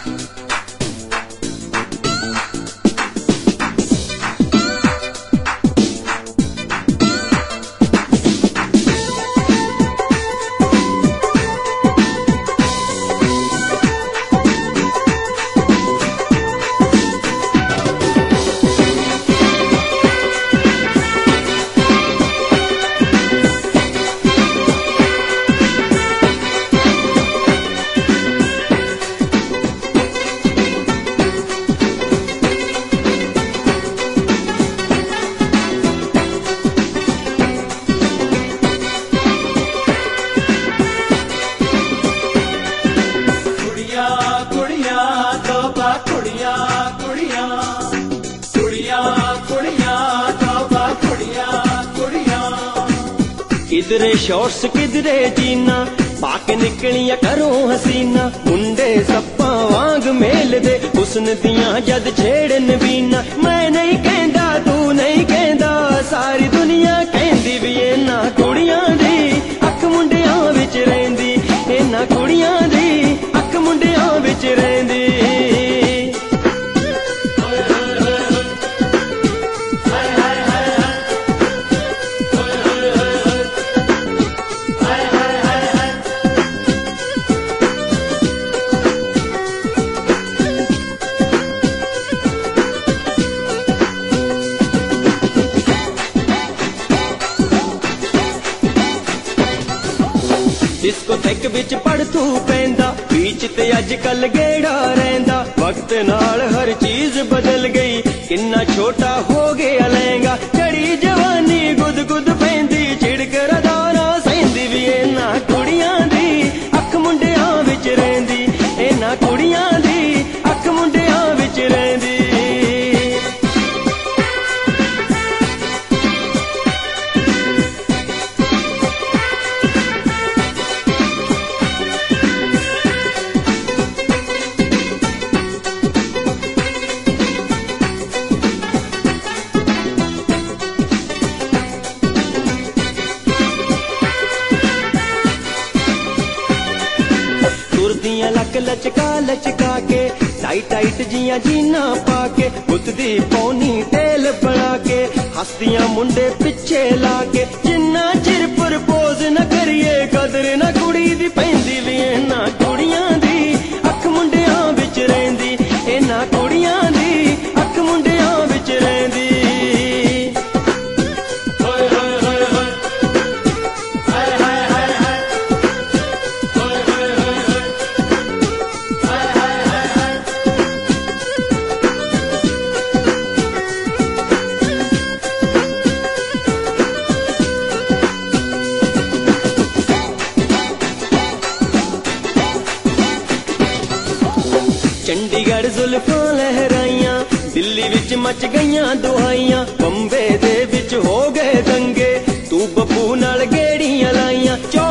किधरे शॉर्ट्स किधरे जीना पाके निकलिया करो हसीना मुंडे सप्पा वांग मेल दे हुस्न दियां जद छेड़न बीना मैं नहीं कहंदा तू नहीं कहंदा सारी दुनिया कहंदी भी इन्हां कुड़ियां दी अख मुंडियां विच रहिंदी इन्हां कुड़ियां दी अख मुंडियां विच रहिंदी। जिसको थक विच पढ़ तू पैंदा बीच ते अजकल गेड़ा रहिंदा वक्त नाल हर चीज बदल गई किन्ना छोटा हो गया लहंगा चढ़ी जवानी गुद गुद पैंदी छिड़क रदारा सहिंदी भी इन्हां कुड़ियां दी अख मुंडियां विच रहिंदी इन्हां कुड़ियां दी अख मुंडियां विच रहिंदी। लक लचका लचका के टाइट टाइट जियां जीना पाके बुतदी पौनी तेल बना के हस्तियां मुंडे पिछे लाके जिन्ना चिर प्रपोज न करिए कदर न कुड़ी दी पैंदी भी इन्हां कुड़ियां दी अख मुंडियां विच रहिंदी इन्हां कुड़ियां दी अख मुंडियां विच रहिंदी। चंडीगढ़ जुल्फां लहराइयां दिल्ली विच मच गईयां दुहाइयां बंबे दे विच हो गए दंगे तू बब्बू नाल गेड़ियां लाइयां